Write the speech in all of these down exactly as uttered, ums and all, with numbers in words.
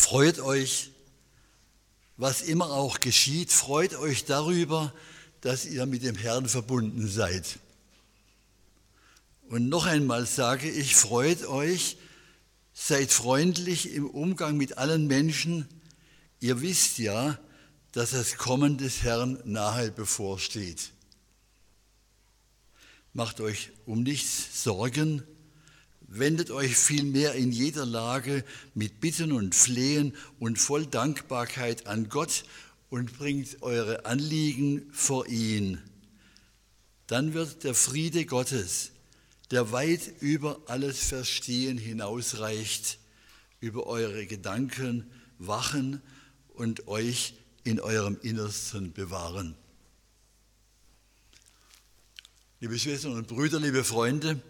Freut euch, was immer auch geschieht, freut euch darüber, dass ihr mit dem Herrn verbunden seid. Und noch einmal sage ich, freut euch, seid freundlich im Umgang mit allen Menschen. Ihr wisst ja, dass das Kommen des Herrn nahe bevorsteht. Macht euch um nichts Sorgen, wendet euch vielmehr in jeder Lage mit Bitten und Flehen und voll Dankbarkeit an Gott und bringt eure Anliegen vor ihn. Dann wird der Friede Gottes, der weit über alles Verstehen hinausreicht, über eure Gedanken wachen und euch in eurem Innersten bewahren. Liebe Schwestern und Brüder, liebe Freunde,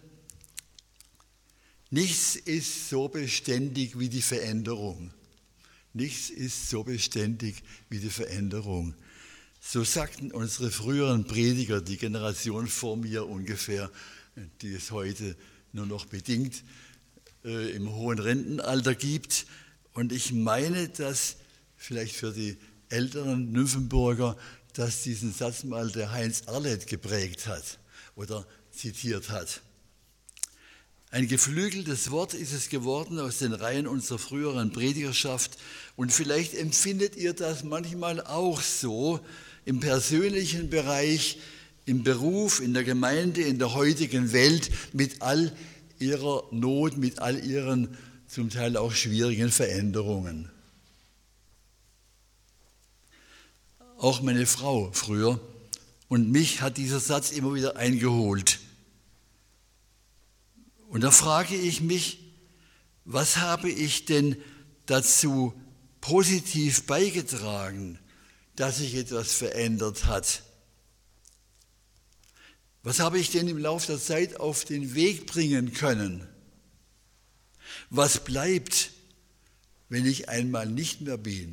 nichts ist so beständig wie die Veränderung. Nichts ist so beständig wie die Veränderung. So sagten unsere früheren Prediger, die Generation vor mir ungefähr, die es heute nur noch bedingt äh, im hohen Rentenalter gibt. Und ich meine, dass vielleicht für die älteren Nymphenburger, dass diesen Satz mal der Heinz Arlet geprägt hat oder zitiert hat. Ein geflügeltes Wort ist es geworden aus den Reihen unserer früheren Predigerschaft. Und vielleicht empfindet ihr das manchmal auch so im persönlichen Bereich, im Beruf, in der Gemeinde, in der heutigen Welt, mit all ihrer Not, mit all ihren zum Teil auch schwierigen Veränderungen. Auch meine Frau früher und mich hat dieser Satz immer wieder eingeholt. Und da frage ich mich, was habe ich denn dazu positiv beigetragen, dass sich etwas verändert hat? Was habe ich denn im Laufe der Zeit auf den Weg bringen können? Was bleibt, wenn ich einmal nicht mehr bin?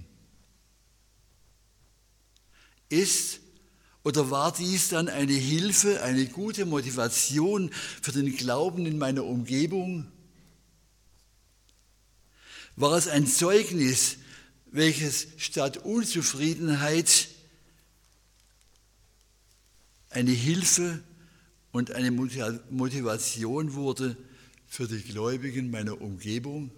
Ist oder war dies dann eine Hilfe, eine gute Motivation für den Glauben in meiner Umgebung? War es ein Zeugnis, welches statt Unzufriedenheit eine Hilfe und eine Motivation wurde für die Gläubigen meiner Umgebung?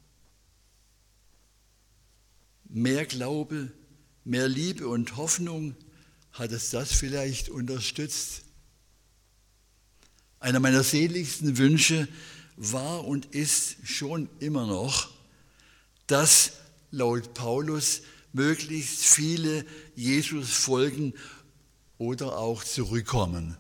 Mehr Glaube, mehr Liebe und Hoffnung, hat es das vielleicht unterstützt? Einer meiner seligsten Wünsche war und ist schon immer noch, dass laut Paulus möglichst viele Jesus folgen oder auch zurückkommen.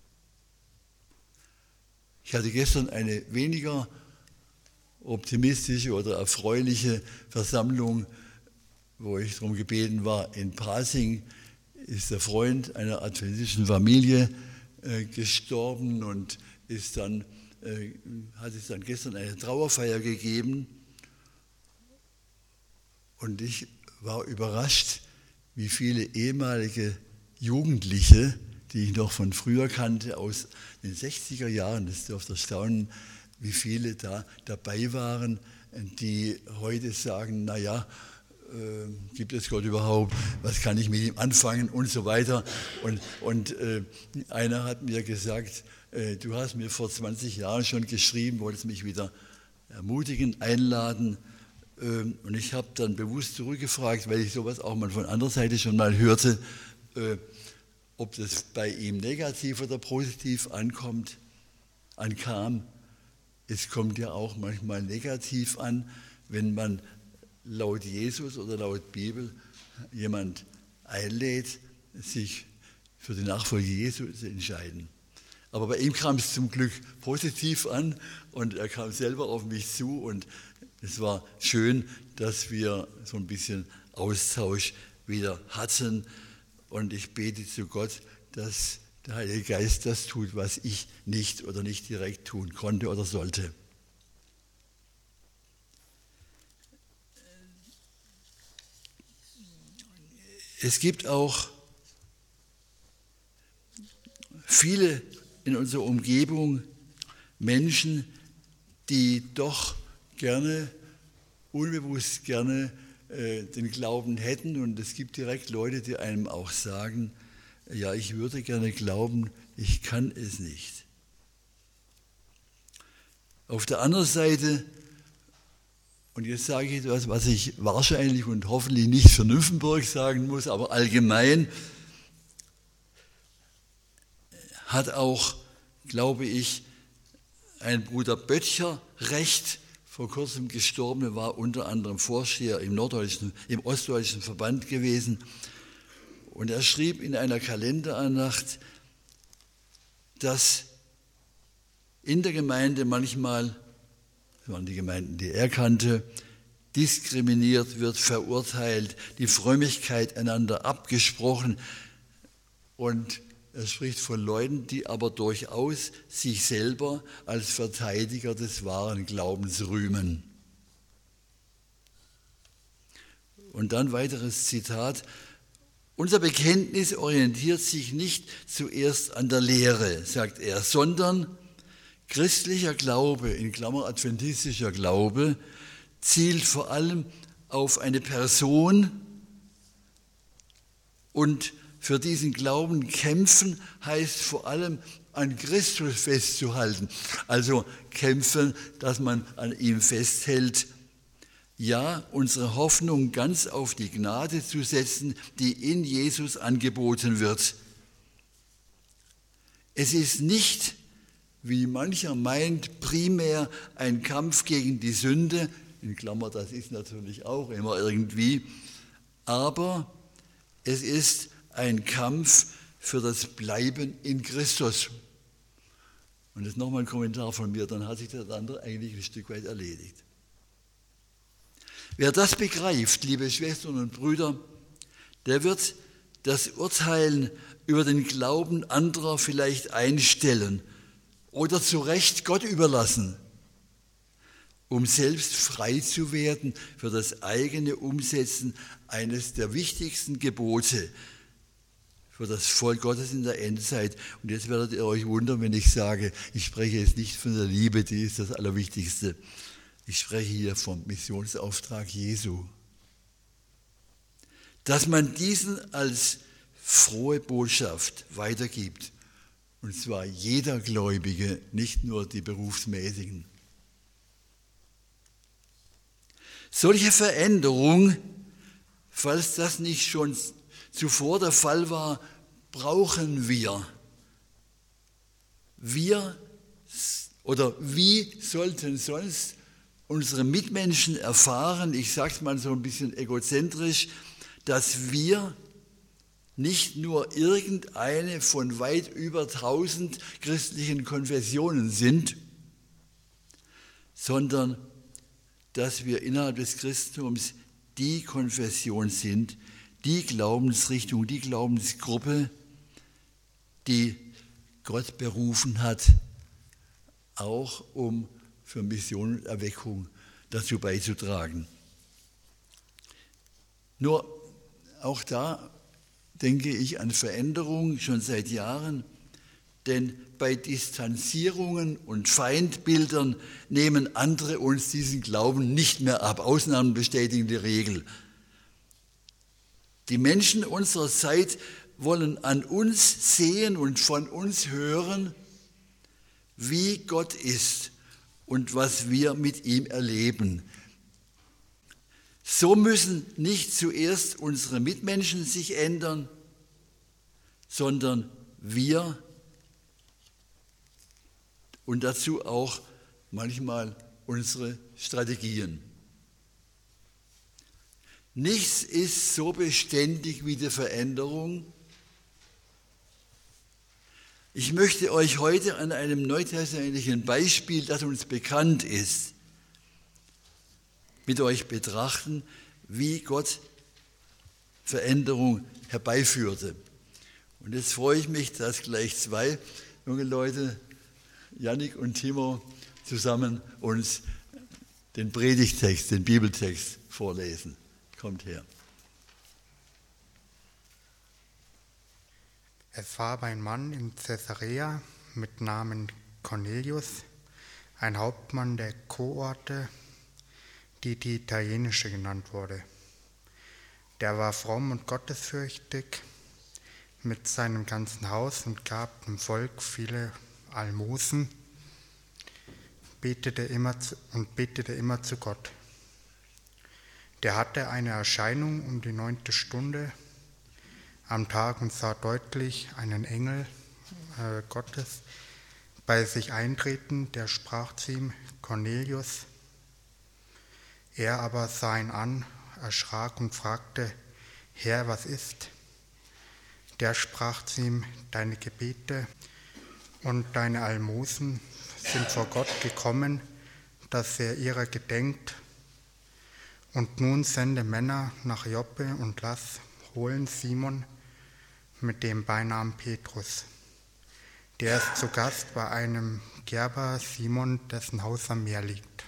Ich hatte gestern eine weniger optimistische oder erfreuliche Versammlung, wo ich darum gebeten war, in Pasing ist der Freund einer adventistischen Familie äh, gestorben und ist dann, äh, hat es dann gestern eine Trauerfeier gegeben. Und ich war überrascht, wie viele ehemalige Jugendliche, die ich noch von früher kannte, aus den sechziger Jahren, das dürfte erstaunen, wie viele da dabei waren, die heute sagen, naja, äh, gibt es Gott überhaupt, was kann ich mit ihm anfangen und so weiter. Und, und äh, einer hat mir gesagt, äh, du hast mir vor zwanzig Jahren schon geschrieben, wolltest mich wieder ermutigen, einladen. Äh, und ich habe dann bewusst zurückgefragt, weil ich sowas auch mal von anderer Seite schon mal hörte, äh, ob das bei ihm negativ oder positiv ankommt, ankam. Es kommt ja auch manchmal negativ an, wenn man laut Jesus oder laut Bibel jemand einlädt, sich für die Nachfolge Jesu zu entscheiden. Aber bei ihm kam es zum Glück positiv an und er kam selber auf mich zu und es war schön, dass wir so ein bisschen Austausch wieder hatten. Und ich bete zu Gott, dass der Heilige Geist das tut, was ich nicht oder nicht direkt tun konnte oder sollte. Es gibt auch viele in unserer Umgebung Menschen, die doch gerne, unbewusst gerne äh, den Glauben hätten. Und es gibt direkt Leute, die einem auch sagen, ja, ich würde gerne glauben, ich kann es nicht. Auf der anderen Seite, und jetzt sage ich etwas, was ich wahrscheinlich und hoffentlich nicht für Nymphenburg sagen muss, aber allgemein hat auch, glaube ich, ein Bruder Böttcher recht, vor kurzem gestorben, war unter anderem Vorsteher im norddeutschen, im ostdeutschen Verband gewesen. Und er schrieb in einer Kalenderandacht, dass in der Gemeinde manchmal, das waren die Gemeinden, die er kannte, diskriminiert wird, verurteilt, die Frömmigkeit einander abgesprochen. Und er spricht von Leuten, die aber durchaus sich selber als Verteidiger des wahren Glaubens rühmen. Und dann weiteres Zitat: Unser Bekenntnis orientiert sich nicht zuerst an der Lehre, sagt er, sondern christlicher Glaube, in Klammer adventistischer Glaube, zielt vor allem auf eine Person, und für diesen Glauben kämpfen heißt vor allem an Christus festzuhalten. Also kämpfen, dass man an ihm festhält. Ja, unsere Hoffnung ganz auf die Gnade zu setzen, die in Jesus angeboten wird. Es ist nicht, wie mancher meint, primär ein Kampf gegen die Sünde, in Klammer, das ist natürlich auch immer irgendwie, aber es ist ein Kampf für das Bleiben in Christus. Und das ist nochmal ein Kommentar von mir, dann hat sich das andere eigentlich ein Stück weit erledigt. Wer das begreift, liebe Schwestern und Brüder, der wird das Urteilen über den Glauben anderer vielleicht einstellen oder zu Recht Gott überlassen, um selbst frei zu werden für das eigene Umsetzen eines der wichtigsten Gebote für das Volk Gottes in der Endzeit. Und jetzt werdet ihr euch wundern, wenn ich sage, ich spreche jetzt nicht von der Liebe, die ist das Allerwichtigste. Ich spreche hier vom Missionsauftrag Jesu. Dass man diesen als frohe Botschaft weitergibt. Und zwar jeder Gläubige, nicht nur die Berufsmäßigen. Solche Veränderung, falls das nicht schon zuvor der Fall war, brauchen wir. Wir oder wie sollten sonst unsere Mitmenschen erfahren, ich sage es mal so ein bisschen egozentrisch, dass wir nicht nur irgendeine von weit über tausend christlichen Konfessionen sind, sondern dass wir innerhalb des Christentums die Konfession sind, die Glaubensrichtung, die Glaubensgruppe, die Gott berufen hat, auch um für Mission und Erweckung dazu beizutragen. Nur auch da denke ich an Veränderungen schon seit Jahren, denn bei Distanzierungen und Feindbildern nehmen andere uns diesen Glauben nicht mehr ab. Ausnahmen bestätigen die Regel. Die Menschen unserer Zeit wollen an uns sehen und von uns hören, wie Gott ist und was wir mit ihm erleben. So müssen nicht zuerst unsere Mitmenschen sich ändern, sondern wir und dazu auch manchmal unsere Strategien. Nichts ist so beständig wie die Veränderung. Ich möchte euch heute an einem neutestamentlichen Beispiel, das uns bekannt ist, mit euch betrachten, wie Gott Veränderung herbeiführte. Und jetzt freue ich mich, dass gleich zwei junge Leute, Jannik und Timo, zusammen uns den Predigtext, den Bibeltext vorlesen. Kommt her. Es war aber ein Mann in Caesarea mit Namen Cornelius, ein Hauptmann der Kohorte, die die italienische genannt wurde. Der war fromm und gottesfürchtig mit seinem ganzen Haus und gab dem Volk viele Almosen, betete immer zu, und betete immer zu Gott. Der hatte eine Erscheinung um die neunte Stunde am Tag und sah deutlich einen Engel äh, Gottes bei sich eintreten, der sprach zu ihm: Cornelius. Er aber sah ihn an, erschrak und fragte: Herr, was ist? Der sprach zu ihm: Deine Gebete und deine Almosen sind vor Gott gekommen, dass er ihrer gedenkt. Und nun sende Männer nach Joppe und lass holen Simon mit dem Beinamen Petrus. Der ist zu Gast bei einem Gerber Simon, dessen Haus am Meer liegt.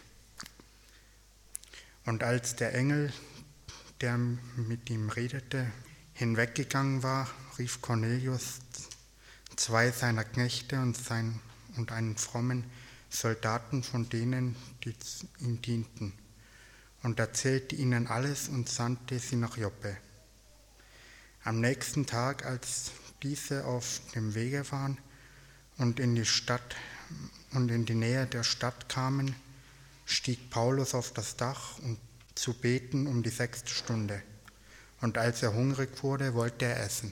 Und als der Engel, der mit ihm redete, hinweggegangen war, rief Cornelius zwei seiner Knechte und, sein, und einen frommen Soldaten von denen, die ihm dienten, und erzählte ihnen alles und sandte sie nach Joppe. Am nächsten Tag, als diese auf dem Wege waren und in die Stadt und in die Nähe der Stadt kamen, stieg Paulus auf das Dach, um zu beten um die sechste Stunde. Und als er hungrig wurde, wollte er essen.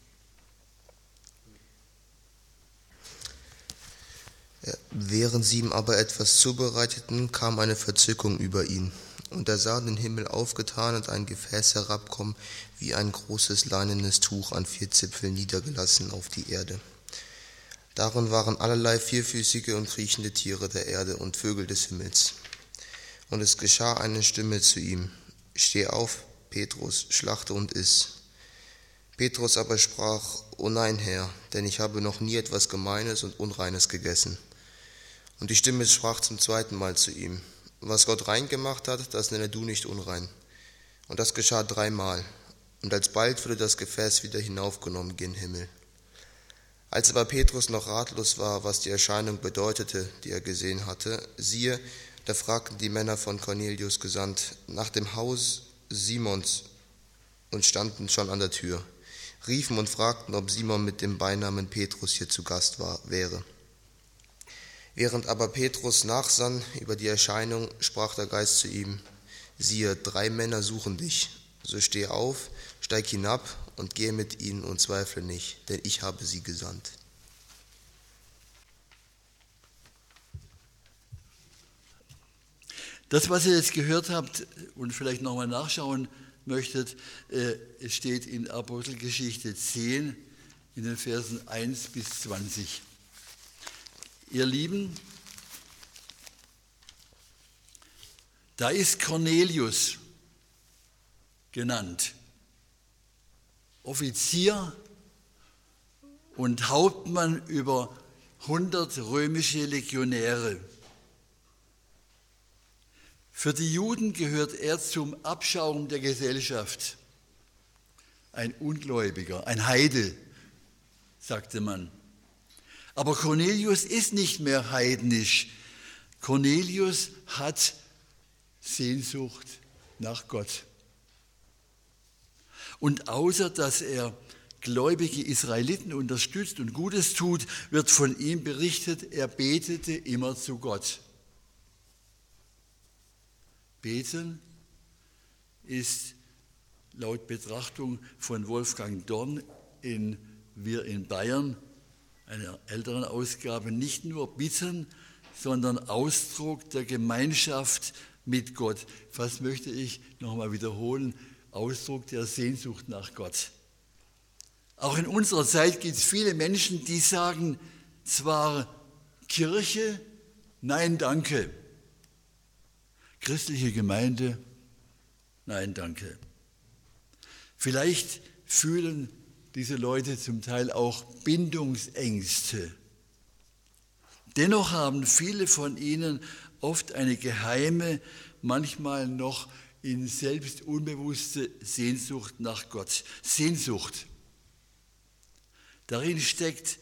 Während sie ihm aber etwas zubereiteten, kam eine Verzückung über ihn. Und er sah den Himmel aufgetan und ein Gefäß herabkommen, wie ein großes leinenes Tuch an vier Zipfeln niedergelassen auf die Erde. Darin waren allerlei vierfüßige und kriechende Tiere der Erde und Vögel des Himmels. Und es geschah eine Stimme zu ihm: Steh auf, Petrus, schlachte und iss. Petrus aber sprach: O nein, Herr, denn ich habe noch nie etwas Gemeines und Unreines gegessen. Und die Stimme sprach zum zweiten Mal zu ihm: Was Gott rein gemacht hat, das nenne du nicht unrein. Und das geschah dreimal. Und alsbald wurde das Gefäß wieder hinaufgenommen gen Himmel. Als aber Petrus noch ratlos war, was die Erscheinung bedeutete, die er gesehen hatte, siehe, da fragten die Männer von Cornelius gesandt nach dem Haus Simons und standen schon an der Tür, riefen und fragten, ob Simon mit dem Beinamen Petrus hier zu Gast war, wäre. Während aber Petrus nachsann über die Erscheinung, sprach der Geist zu ihm: Siehe, drei Männer suchen dich, so steh auf, steig hinab und gehe mit ihnen und zweifle nicht, denn ich habe sie gesandt. Das, was ihr jetzt gehört habt und vielleicht nochmal nachschauen möchtet, äh, es steht in Apostelgeschichte zehn in den Versen eins bis zwanzig. Ihr Lieben, da ist Cornelius genannt, Offizier und Hauptmann über hundert römische Legionäre. Für die Juden gehört er zum Abschaum der Gesellschaft. Ein Ungläubiger, ein Heide, sagte man. Aber Cornelius ist nicht mehr heidnisch. Cornelius hat Sehnsucht nach Gott. Und außer dass er gläubige Israeliten unterstützt und Gutes tut, wird von ihm berichtet, er betete immer zu Gott. Beten ist laut Betrachtung von Wolfgang Dorn in Wir in Bayern, einer älteren Ausgabe, nicht nur Bitten, sondern Ausdruck der Gemeinschaft mit Gott. Fast möchte ich nochmal wiederholen, Ausdruck der Sehnsucht nach Gott. Auch in unserer Zeit gibt es viele Menschen, die sagen zwar Kirche, nein, danke. Christliche Gemeinde, nein, danke. Vielleicht fühlen diese Leute zum Teil auch Bindungsängste. Dennoch haben viele von ihnen oft eine geheime, manchmal noch in selbst unbewusste Sehnsucht nach Gott. Sehnsucht. Darin steckt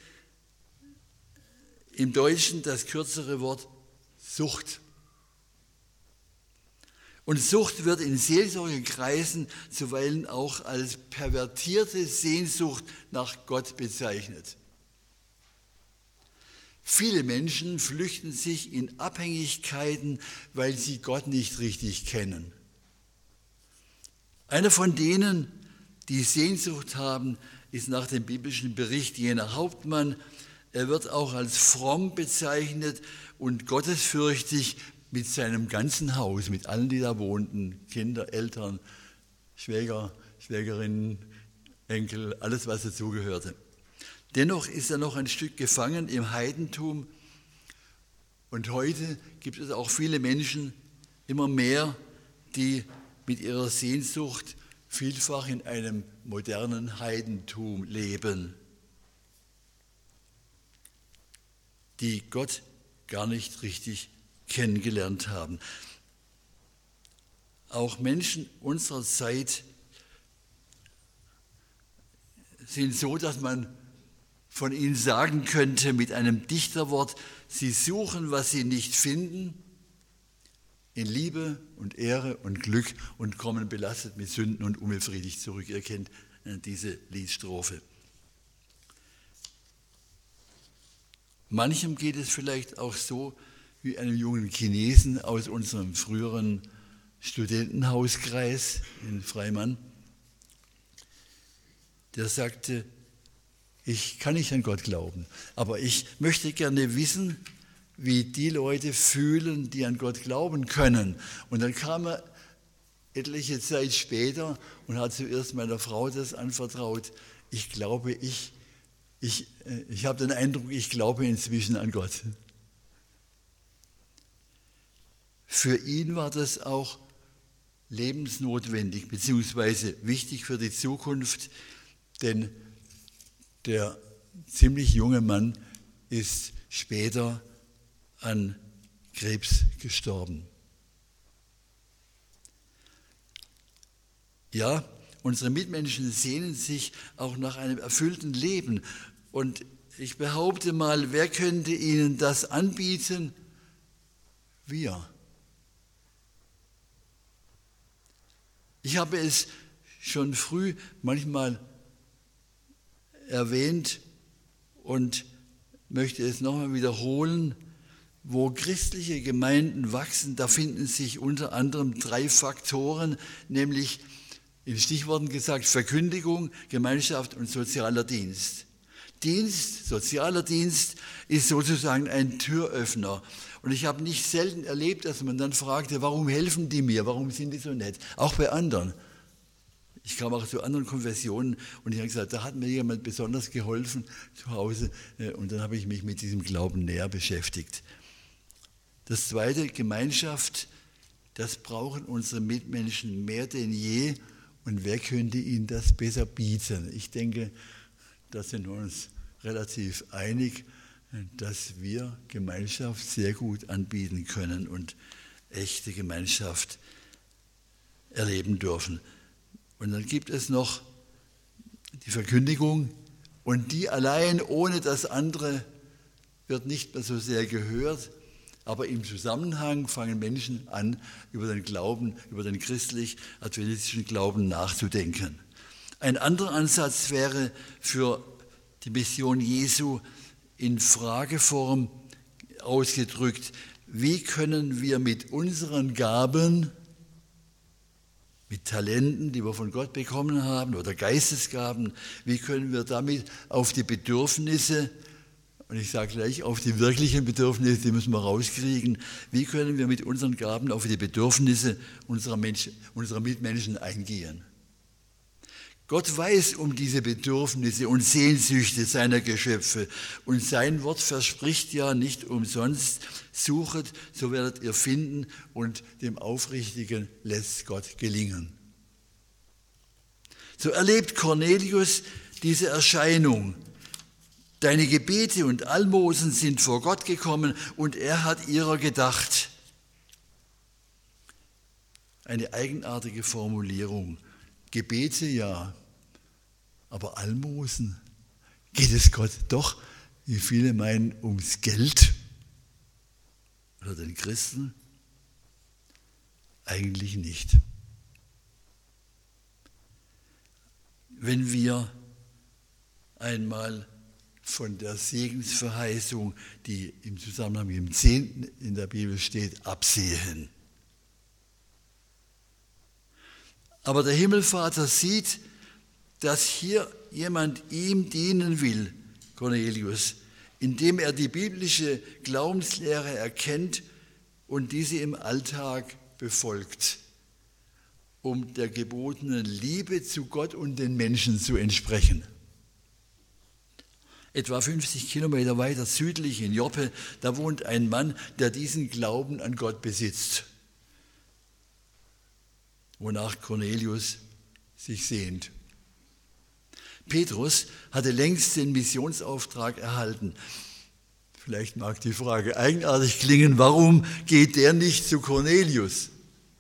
im Deutschen das kürzere Wort Sucht. Und Sucht wird in Seelsorgekreisen zuweilen auch als pervertierte Sehnsucht nach Gott bezeichnet. Viele Menschen flüchten sich in Abhängigkeiten, weil sie Gott nicht richtig kennen. Einer von denen, die Sehnsucht haben, ist nach dem biblischen Bericht jener Hauptmann. Er wird auch als fromm bezeichnet und gottesfürchtig mit seinem ganzen Haus, mit allen, die da wohnten, Kinder, Eltern, Schwäger, Schwägerinnen, Enkel, alles, was dazugehörte. Dennoch ist er noch ein Stück gefangen im Heidentum. Und heute gibt es auch viele Menschen, immer mehr, die mit ihrer Sehnsucht vielfach in einem modernen Heidentum leben, die Gott gar nicht richtig kennengelernt haben. Auch Menschen unserer Zeit sind so, dass man von ihnen sagen könnte mit einem Dichterwort, sie suchen, was sie nicht finden, in Liebe und Ehre und Glück und kommen belastet mit Sünden und unbefriedigt zurück. Ihr kennt diese Liedstrophe. Manchem geht es vielleicht auch so wie einem jungen Chinesen aus unserem früheren Studentenhauskreis in Freimann, der sagte, ich kann nicht an Gott glauben, aber ich möchte gerne wissen, wie die Leute fühlen, die an Gott glauben können. Und dann kam er etliche Zeit später und hat zuerst meiner Frau das anvertraut. Ich glaube, ich, ich, ich habe den Eindruck, ich glaube inzwischen an Gott. Für ihn war das auch lebensnotwendig, beziehungsweise wichtig für die Zukunft, denn der ziemlich junge Mann ist später an Krebs gestorben. Ja, unsere Mitmenschen sehnen sich auch nach einem erfüllten Leben. Und ich behaupte mal, wer könnte ihnen das anbieten? Wir. Ich habe es schon früh manchmal erwähnt und möchte es nochmal wiederholen. Wo christliche Gemeinden wachsen, da finden sich unter anderem drei Faktoren, nämlich in Stichworten gesagt Verkündigung, Gemeinschaft und sozialer Dienst. Dienst, sozialer Dienst ist sozusagen ein Türöffner. Und ich habe nicht selten erlebt, dass man dann fragte, warum helfen die mir, warum sind die so nett? Auch bei anderen. Ich kam auch zu anderen Konfessionen und ich habe gesagt, da hat mir jemand besonders geholfen zu Hause und dann habe ich mich mit diesem Glauben näher beschäftigt. Das zweite, Gemeinschaft, das brauchen unsere Mitmenschen mehr denn je. Und wer könnte ihnen das besser bieten? Ich denke, da sind wir uns relativ einig, dass wir Gemeinschaft sehr gut anbieten können und echte Gemeinschaft erleben dürfen. Und dann gibt es noch die Verkündigung und die allein ohne das andere wird nicht mehr so sehr gehört. Aber im Zusammenhang fangen Menschen an, über den Glauben, über den christlich-adventistischen Glauben nachzudenken. Ein anderer Ansatz wäre für die Mission Jesu in Frageform ausgedrückt, wie können wir mit unseren Gaben, mit Talenten, die wir von Gott bekommen haben, oder Geistesgaben, wie können wir damit auf die Bedürfnisse, und ich sage gleich, auf die wirklichen Bedürfnisse, die müssen wir rauskriegen. Wie können wir mit unseren Gaben auf die Bedürfnisse unserer, Menschen, unserer Mitmenschen eingehen? Gott weiß um diese Bedürfnisse und Sehnsüchte seiner Geschöpfe. Und sein Wort verspricht ja nicht umsonst, suchet, so werdet ihr finden und dem Aufrichtigen lässt Gott gelingen. So erlebt Cornelius diese Erscheinung. Deine Gebete und Almosen sind vor Gott gekommen und er hat ihrer gedacht. Eine eigenartige Formulierung. Gebete ja, aber Almosen, geht es Gott doch, wie viele meinen, ums Geld oder den Christen? Eigentlich nicht. Wenn wir einmal von der Segensverheißung, die im Zusammenhang mit dem Zehnten in der Bibel steht, absehen. Aber der Himmelvater sieht, dass hier jemand ihm dienen will, Cornelius, indem er die biblische Glaubenslehre erkennt und diese im Alltag befolgt, um der gebotenen Liebe zu Gott und den Menschen zu entsprechen. Etwa fünfzig Kilometer weiter südlich in Joppe, da wohnt ein Mann, der diesen Glauben an Gott besitzt, wonach Cornelius sich sehnt. Petrus hatte längst den Missionsauftrag erhalten. Vielleicht mag die Frage eigenartig klingen, warum geht der nicht zu Cornelius?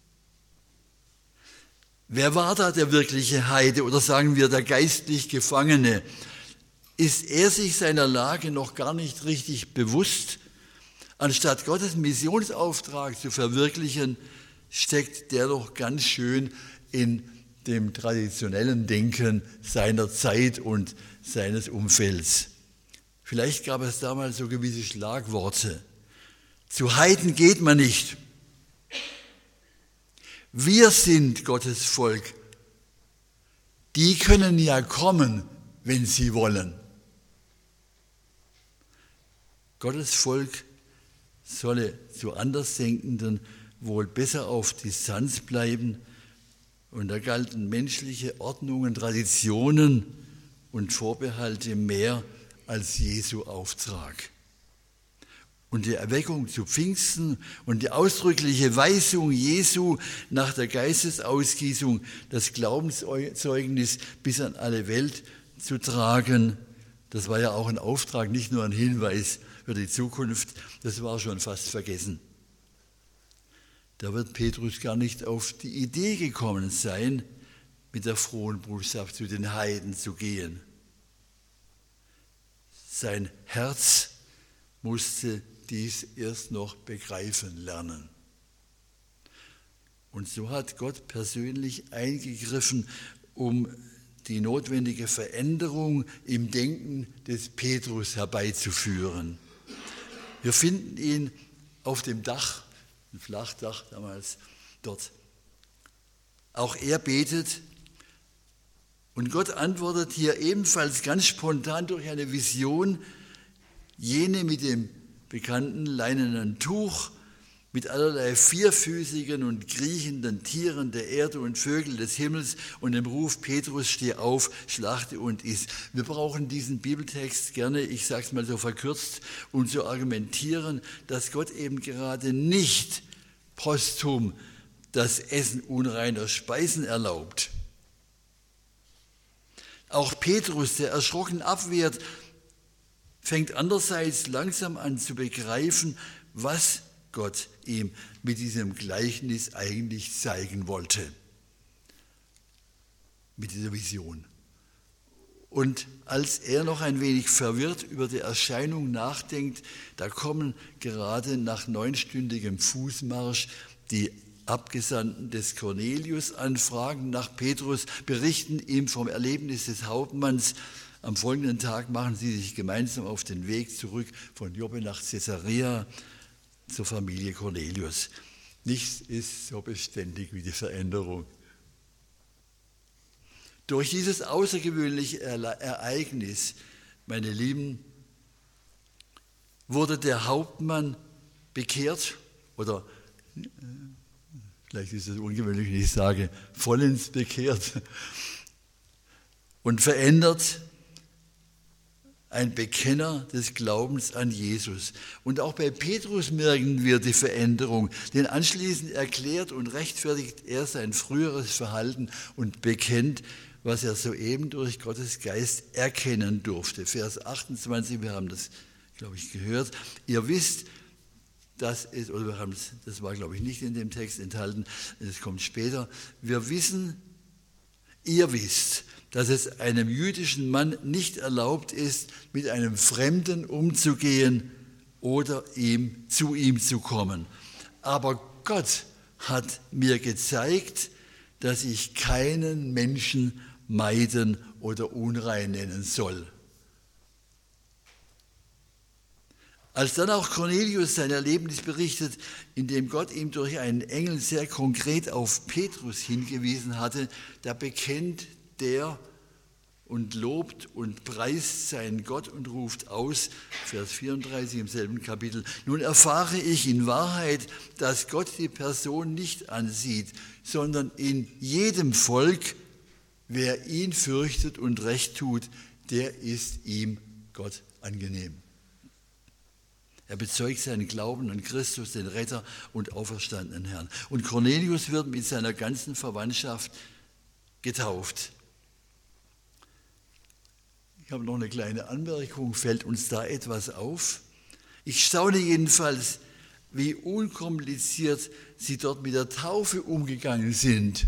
Wer war da der wirkliche Heide oder sagen wir der geistlich Gefangene? Ist er sich seiner Lage noch gar nicht richtig bewusst? Anstatt Gottes Missionsauftrag zu verwirklichen, steckt der doch ganz schön in dem traditionellen Denken seiner Zeit und seines Umfelds. Vielleicht gab es damals so gewisse Schlagworte. Zu Heiden geht man nicht. Wir sind Gottes Volk. Die können ja kommen, wenn sie wollen. Gottes Volk solle zu Andersdenkenden wohl besser auf Distanz bleiben, und da galten menschliche Ordnungen, Traditionen und Vorbehalte mehr als Jesu Auftrag. Und die Erweckung zu Pfingsten und die ausdrückliche Weisung Jesu nach der Geistesausgießung, das Glaubenszeugnis bis an alle Welt zu tragen, das war ja auch ein Auftrag, nicht nur ein Hinweis für die Zukunft, das war schon fast vergessen. Da wird Petrus gar nicht auf die Idee gekommen sein, mit der frohen Botschaft zu den Heiden zu gehen. Sein Herz musste dies erst noch begreifen lernen. Und so hat Gott persönlich eingegriffen, um die notwendige Veränderung im Denken des Petrus herbeizuführen. Wir finden ihn auf dem Dach, ein Flachdach damals dort. Auch er betet und Gott antwortet hier ebenfalls ganz spontan durch eine Vision, jene mit dem bekannten leinenen Tuch, mit allerlei vierfüßigen und kriechenden Tieren der Erde und Vögel des Himmels und dem Ruf, Petrus, steh auf, schlachte und iss. Wir brauchen diesen Bibeltext gerne, ich sage es mal so verkürzt, um zu argumentieren, dass Gott eben gerade nicht posthum das Essen unreiner Speisen erlaubt. Auch Petrus, der erschrocken abwehrt, fängt andererseits langsam an zu begreifen, was Gott ihm mit diesem Gleichnis eigentlich zeigen wollte, mit dieser Vision. Und als er noch ein wenig verwirrt über die Erscheinung nachdenkt, da kommen gerade nach neunstündigem Fußmarsch die Abgesandten des Cornelius an, fragen nach Petrus, berichten ihm vom Erlebnis des Hauptmanns. Am folgenden Tag machen sie sich gemeinsam auf den Weg zurück von Joppe nach Caesarea zur Familie Cornelius. Nichts ist so beständig wie die Veränderung. Durch dieses außergewöhnliche Ereignis, meine Lieben, wurde der Hauptmann bekehrt, oder vielleicht ist es ungewöhnlich, wenn ich sage, vollends bekehrt und verändert, ein Bekenner des Glaubens an Jesus. Und auch bei Petrus merken wir die Veränderung, denn anschließend erklärt und rechtfertigt er sein früheres Verhalten und bekennt, was er soeben durch Gottes Geist erkennen durfte. Vers achtundzwanzig, wir haben das, glaube ich, gehört. Ihr wisst, dass es, oder wir haben es, das war, glaube ich, nicht in dem Text enthalten, das kommt später. Wir wissen, ihr wisst, dass es einem jüdischen Mann nicht erlaubt ist, mit einem Fremden umzugehen oder ihm, zu ihm zu kommen. Aber Gott hat mir gezeigt, dass ich keinen Menschen meiden oder unrein nennen soll. Als dann auch Cornelius sein Erlebnis berichtet, in dem Gott ihm durch einen Engel sehr konkret auf Petrus hingewiesen hatte, da bekennt der und lobt und preist seinen Gott und ruft aus, Vers vierunddreißig im selben Kapitel, nun erfahre ich in Wahrheit, dass Gott die Person nicht ansieht, sondern in jedem Volk, wer ihn fürchtet und recht tut, der ist ihm Gott angenehm. Er bezeugt seinen Glauben an Christus, den Retter und auferstandenen Herrn. Und Cornelius wird mit seiner ganzen Verwandtschaft getauft. Ich habe noch eine kleine Anmerkung, fällt uns da etwas auf? Ich staune jedenfalls, wie unkompliziert sie dort mit der Taufe umgegangen sind.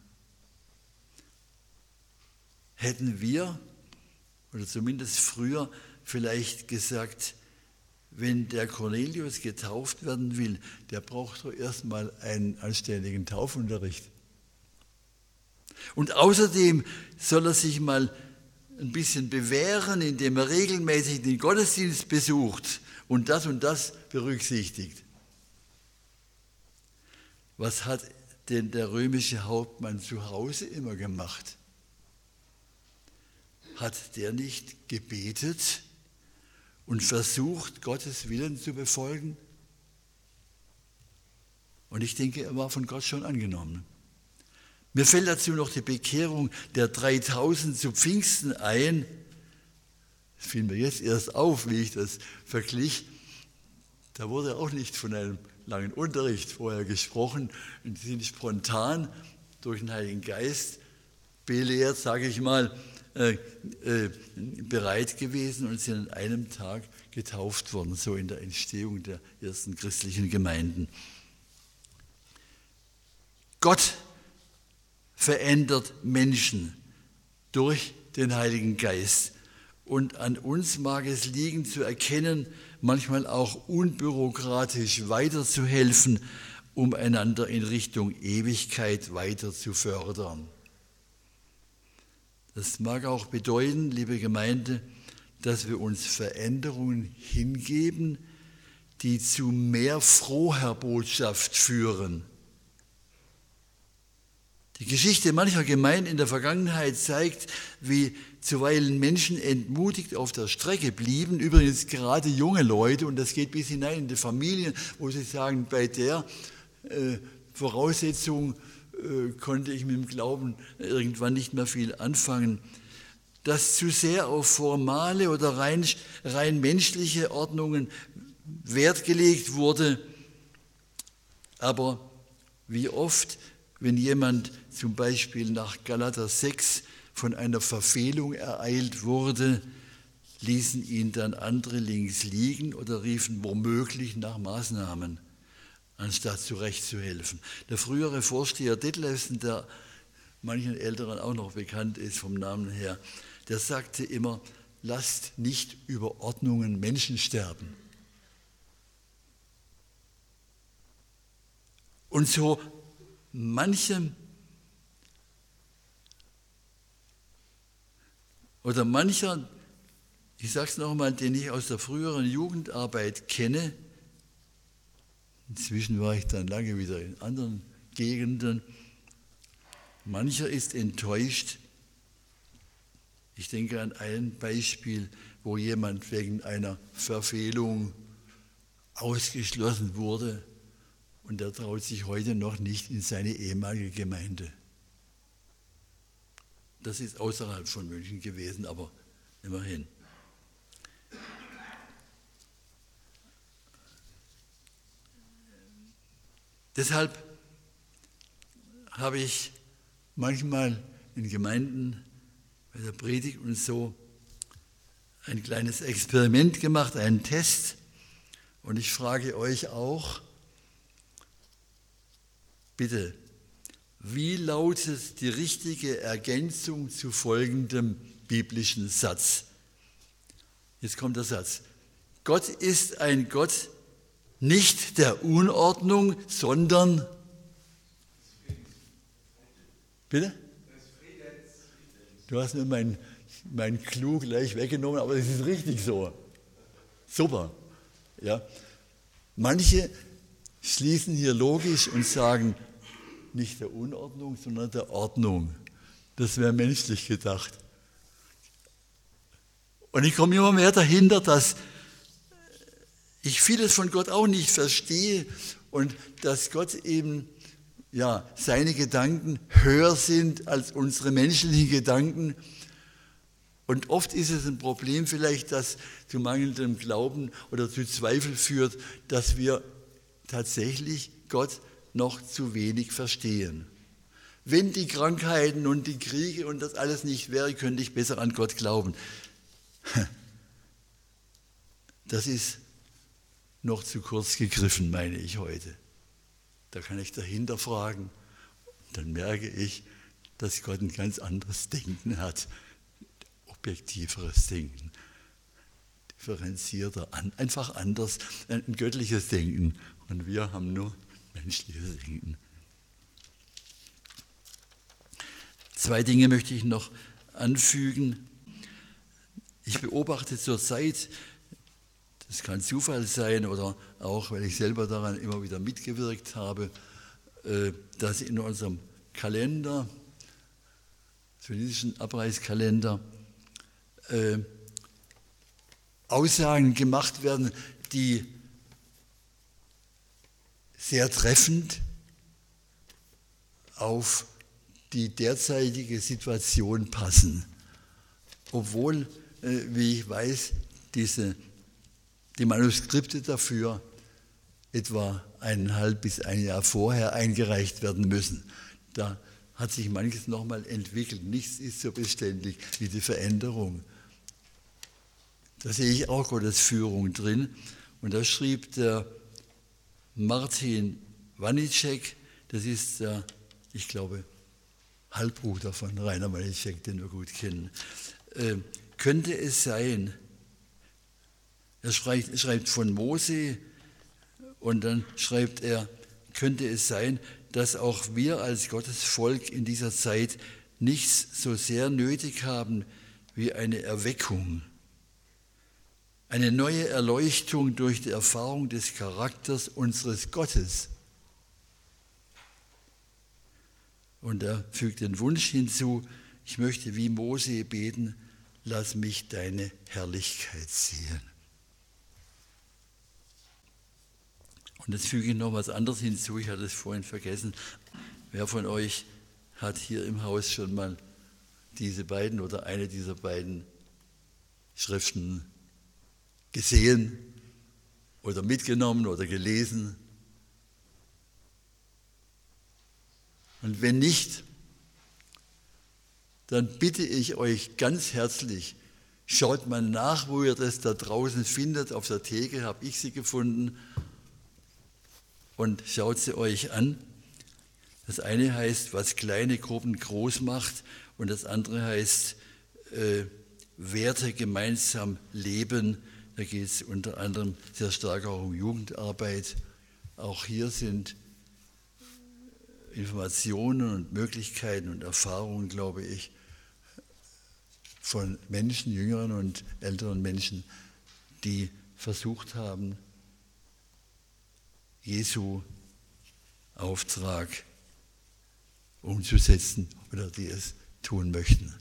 Hätten wir, oder zumindest früher, vielleicht gesagt, wenn der Cornelius getauft werden will, der braucht doch erstmal einen anständigen Taufunterricht. Und außerdem soll er sich mal ein bisschen bewähren, indem er regelmäßig den Gottesdienst besucht und das und das berücksichtigt. Was hat denn der römische Hauptmann zu Hause immer gemacht? Hat der nicht gebetet und versucht, Gottes Willen zu befolgen? Und ich denke, er war von Gott schon angenommen. Mir fällt dazu noch die Bekehrung der dreitausend zu Pfingsten ein. Das fiel mir jetzt erst auf, wie ich das verglich. Da wurde auch nicht von einem langen Unterricht vorher gesprochen. Und sie sind spontan durch den Heiligen Geist belehrt, sage ich mal, Äh, äh, bereit gewesen und sind an einem Tag getauft worden, so in der Entstehung der ersten christlichen Gemeinden. Gott verändert Menschen durch den Heiligen Geist. Und an uns mag es liegen, zu erkennen, manchmal auch unbürokratisch weiterzuhelfen, um einander in Richtung Ewigkeit weiter zu fördern. Das mag auch bedeuten, liebe Gemeinde, dass wir uns Veränderungen hingeben, die zu mehr Frohherrbotschaft führen. Die Geschichte mancher Gemeinden in der Vergangenheit zeigt, wie zuweilen Menschen entmutigt auf der Strecke blieben, übrigens gerade junge Leute, und das geht bis hinein in die Familien, wo sie sagen, bei der äh, Voraussetzung konnte ich mit dem Glauben irgendwann nicht mehr viel anfangen. Dass zu sehr auf formale oder rein, rein menschliche Ordnungen Wert gelegt wurde. Aber wie oft, wenn jemand zum Beispiel nach Galater sechs von einer Verfehlung ereilt wurde, ließen ihn dann andere links liegen oder riefen womöglich nach Maßnahmen, anstatt zurechtzuhelfen. Der frühere Vorsteher Detlefsen, der manchen Älteren auch noch bekannt ist vom Namen her, der sagte immer, lasst nicht über Ordnungen Menschen sterben. Und so manchem oder mancher, ich sage es nochmal, den ich aus der früheren Jugendarbeit kenne, inzwischen war ich dann lange wieder in anderen Gegenden. Mancher ist enttäuscht. Ich denke an ein Beispiel, wo jemand wegen einer Verfehlung ausgeschlossen wurde und der traut sich heute noch nicht in seine ehemalige Gemeinde. Das ist außerhalb von München gewesen, aber immerhin. Deshalb habe ich manchmal in Gemeinden bei der Predigt und so ein kleines Experiment gemacht, einen Test. Und ich frage euch auch, bitte, wie lautet die richtige Ergänzung zu folgendem biblischen Satz? Jetzt kommt der Satz. Gott ist ein Gott nicht der Unordnung, sondern Bitte? Du hast mir mein, mein Clou gleich weggenommen, aber es ist richtig so. Super. Ja. Manche schließen hier logisch und sagen, nicht der Unordnung, sondern der Ordnung. Das wäre menschlich gedacht. Und ich komme immer mehr dahinter, dass ich vieles von Gott auch nicht verstehe und dass Gott eben, ja, seine Gedanken höher sind als unsere menschlichen Gedanken. Und oft ist es ein Problem vielleicht, das zu mangelndem Glauben oder zu Zweifel führt, dass wir tatsächlich Gott noch zu wenig verstehen. Wenn die Krankheiten und die Kriege und das alles nicht wäre, könnte ich besser an Gott glauben. Das ist noch zu kurz gegriffen, meine ich heute. Da kann ich dahinter fragen. Dann merke ich, dass Gott ein ganz anderes Denken hat. Objektiveres Denken. Differenzierter, einfach anders. Ein göttliches Denken. Und wir haben nur menschliches Denken. Zwei Dinge möchte ich noch anfügen. Ich beobachte zurzeit, das kann Zufall sein oder auch, weil ich selber daran immer wieder mitgewirkt habe, dass in unserem Kalender, phönizischen Abreißkalender, Aussagen gemacht werden, die sehr treffend auf die derzeitige Situation passen. Obwohl, wie ich weiß, diese, die Manuskripte dafür etwa eineinhalb bis ein Jahr vorher eingereicht werden müssen. Da hat sich manches nochmal entwickelt. Nichts ist so beständig wie die Veränderung. Da sehe ich auch Gottes Führung drin. Und da schrieb der Martin Wanicek, das ist der, ich glaube, Halbbruder von Rainer Wanicek, den wir gut kennen. Äh, könnte es sein, er schreibt, schreibt von Mose und dann schreibt er, könnte es sein, dass auch wir als Gottes Volk in dieser Zeit nichts so sehr nötig haben wie eine Erweckung, eine neue Erleuchtung durch die Erfahrung des Charakters unseres Gottes. Und er fügt den Wunsch hinzu, ich möchte wie Mose beten, lass mich deine Herrlichkeit sehen. Und jetzt füge ich noch was anderes hinzu, ich hatte es vorhin vergessen. Wer von euch hat hier im Haus schon mal diese beiden oder eine dieser beiden Schriften gesehen oder mitgenommen oder gelesen? Und wenn nicht, dann bitte ich euch ganz herzlich, schaut mal nach, wo ihr das da draußen findet. Auf der Theke habe ich sie gefunden. Und schaut sie euch an. Das eine heißt, was kleine Gruppen groß macht, und das andere heißt, äh, Werte gemeinsam leben. Da geht es unter anderem sehr stark auch um Jugendarbeit. Auch hier sind Informationen und Möglichkeiten und Erfahrungen, glaube ich, von Menschen, jüngeren und älteren Menschen, die versucht haben, Jesu Auftrag umzusetzen oder die es tun möchten.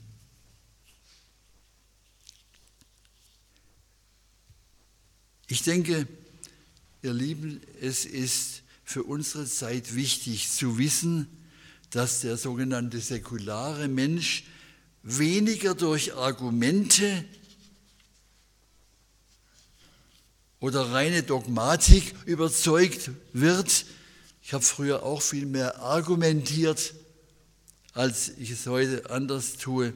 Ich denke, ihr Lieben, es ist für unsere Zeit wichtig zu wissen, dass der sogenannte säkulare Mensch weniger durch Argumente oder reine Dogmatik überzeugt wird. Ich habe früher auch viel mehr argumentiert, als ich es heute anders tue.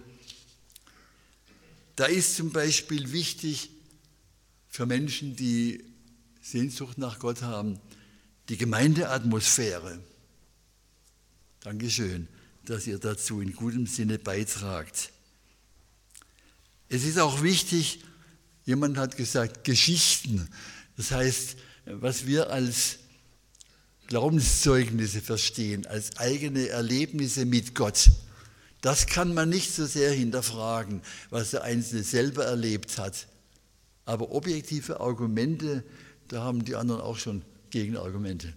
Da ist zum Beispiel wichtig für Menschen, die Sehnsucht nach Gott haben, die Gemeindeatmosphäre. Dankeschön, dass ihr dazu in gutem Sinne beitragt. Es ist auch wichtig, jemand hat gesagt, Geschichten. Das heißt, was wir als Glaubenszeugnisse verstehen, als eigene Erlebnisse mit Gott. Das kann man nicht so sehr hinterfragen, was der Einzelne selber erlebt hat. Aber objektive Argumente, da haben die anderen auch schon Gegenargumente.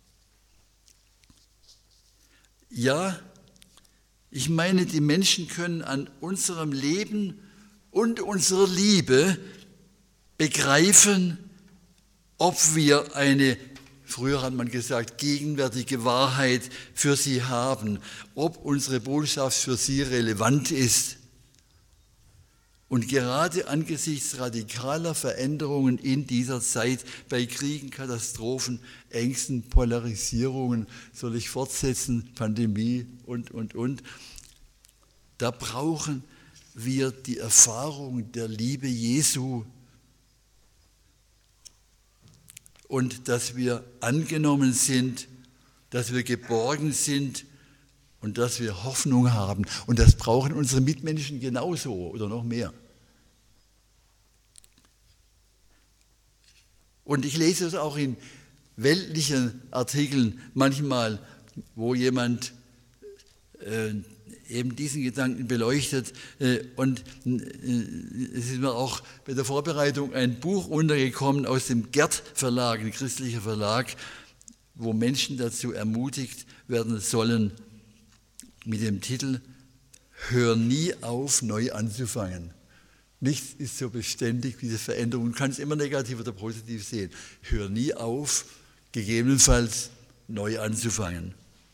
Ja, ich meine, die Menschen können an unserem Leben und unserer Liebe begreifen, ob wir eine, früher hat man gesagt, gegenwärtige Wahrheit für sie haben, ob unsere Botschaft für sie relevant ist. Und gerade angesichts radikaler Veränderungen in dieser Zeit, bei Kriegen, Katastrophen, Ängsten, Polarisierungen, soll ich fortsetzen, Pandemie und, und, und, da brauchen wir die Erfahrung der Liebe Jesu und dass wir angenommen sind, dass wir geborgen sind und dass wir Hoffnung haben. Und das brauchen unsere Mitmenschen genauso oder noch mehr. Und ich lese es auch in weltlichen Artikeln manchmal, wo jemand äh, eben diesen Gedanken beleuchtet. Äh, und äh, es ist mir auch bei der Vorbereitung ein Buch untergekommen aus dem Gerd Verlag, ein christlicher Verlag, wo Menschen dazu ermutigt werden sollen, mit dem Titel Hör nie auf, neu anzufangen. Nichts ist so beständig wie diese Veränderung. Du kannst immer negativ oder positiv sehen. Hör nie auf, gegebenenfalls neu anzufangen.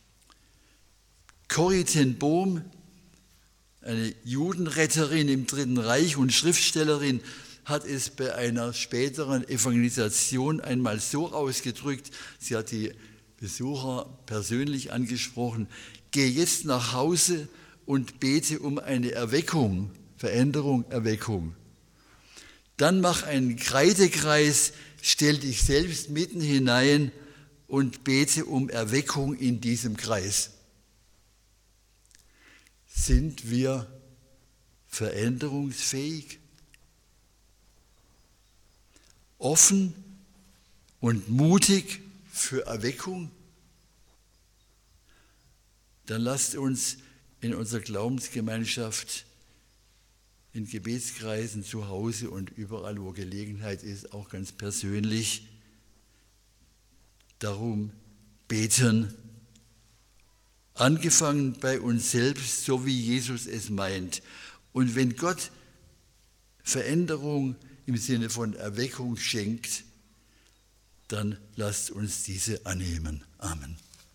Corrie ten Boom, eine Judenretterin im Dritten Reich und Schriftstellerin, hat es bei einer späteren Evangelisation einmal so ausgedrückt, sie hat die Besucher persönlich angesprochen: Geh jetzt nach Hause und bete um eine Erweckung, Veränderung, Erweckung. Dann mach einen Kreidekreis, stell dich selbst mitten hinein und bete um Erweckung in diesem Kreis. Sind wir veränderungsfähig? Offen und mutig für Erweckung? Dann lasst uns in unserer Glaubensgemeinschaft, in Gebetskreisen, zu Hause und überall, wo Gelegenheit ist, auch ganz persönlich darum beten, angefangen bei uns selbst, so wie Jesus es meint. Und wenn Gott Veränderung im Sinne von Erweckung schenkt, dann lasst uns diese annehmen. Amen.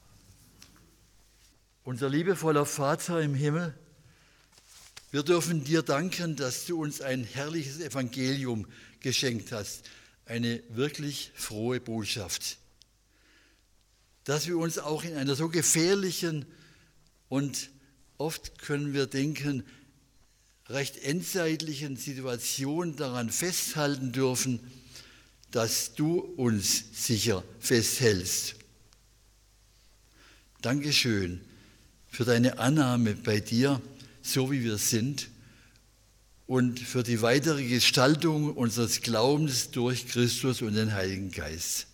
Unser liebevoller Vater im Himmel, wir dürfen dir danken, dass du uns ein herrliches Evangelium geschenkt hast, eine wirklich frohe Botschaft, dass wir uns auch in einer so gefährlichen und oft können wir denken, recht endzeitlichen Situation daran festhalten dürfen, dass du uns sicher festhältst. Dankeschön für deine Annahme bei dir, so wie wir sind, und für die weitere Gestaltung unseres Glaubens durch Christus und den Heiligen Geist.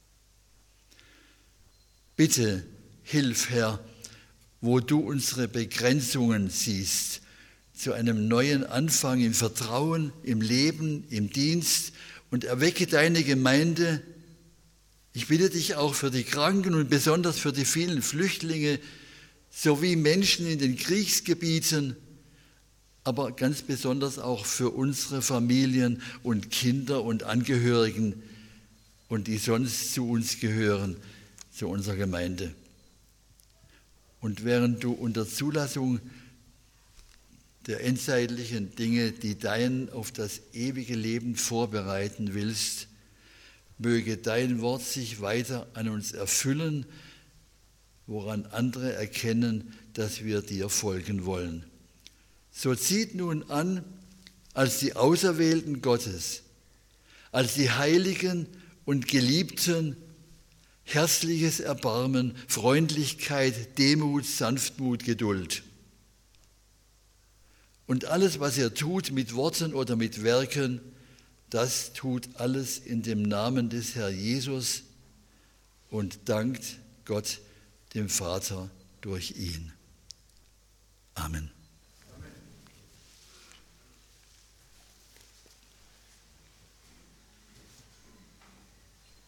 Bitte hilf, Herr, wo du unsere Begrenzungen siehst, zu einem neuen Anfang im Vertrauen, im Leben, im Dienst, und erwecke deine Gemeinde. Ich bitte dich auch für die Kranken und besonders für die vielen Flüchtlinge sowie Menschen in den Kriegsgebieten, aber ganz besonders auch für unsere Familien und Kinder und Angehörigen und die sonst zu uns gehören, zu unserer Gemeinde. Und während du unter Zulassung der endzeitlichen Dinge, die dein auf das ewige Leben vorbereiten willst, möge dein Wort sich weiter an uns erfüllen, woran andere erkennen, dass wir dir folgen wollen. So zieht nun an, als die Auserwählten Gottes, als die Heiligen und Geliebten, herzliches Erbarmen, Freundlichkeit, Demut, Sanftmut, Geduld. Und alles, was ihr tut, mit Worten oder mit Werken, das tut alles in dem Namen des Herrn Jesus und dankt Gott, dem Vater, durch ihn.